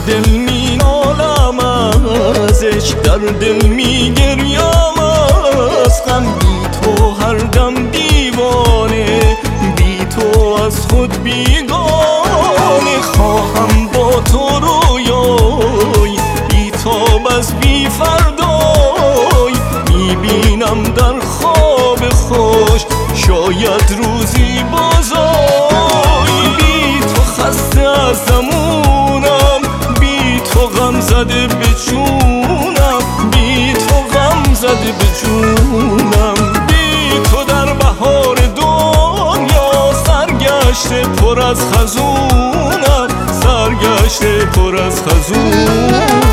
دل می نالم ازش، در دل می گریم از غم. بی تو هر دم دیوانه، بی تو از خود بیگانه. خواهم با تو رویای بی تاب از بی فردای، می بینم در خواب خوش شاید روزی بازای. بی تو خسته از زمونم، بی تو غم زده به جونم، بی تو غم زده به جونم. بی تو در بهار دنیا سرگشته پر از خزونم، سرگشته پر از خزونم.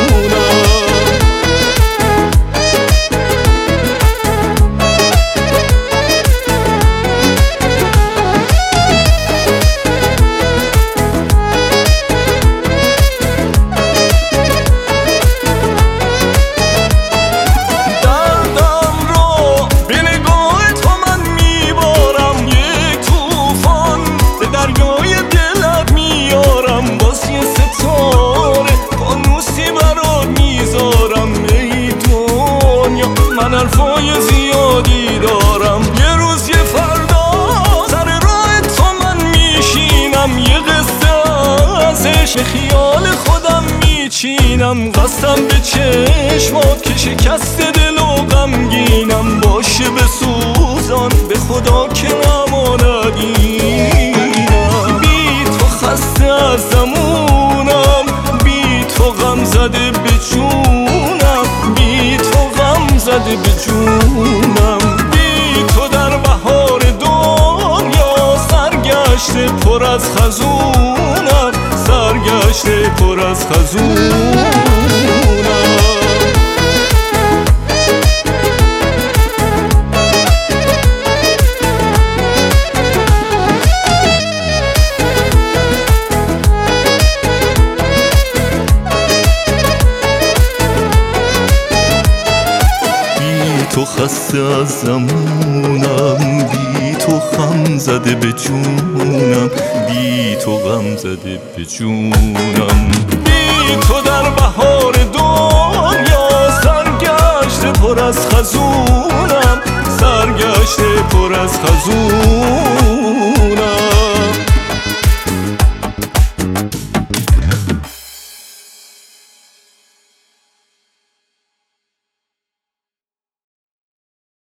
من حرفای زیادی دارم، یه روز یه فردا سر راه تو من میشینم. یه قصه ازش خیال خودم میچینم. قسم به چشمات که شکست دل و غمگینم. باشه بسوزان به خدا که نماند اینم. بی تو خسته از زمونم، بی تو غم زده به جونم، بی تو غم زده به جونم. بی تو در بهار دنیا سرگشته پر از خزونم، سرگشته پر از خزونم. تو خسته از زمونم، بی تو غم زده به جونم، بی تو غم زده به جونم. بی تو در بهار دنیا سرگشته پر از خزونم، سرگشته پر از خزونم.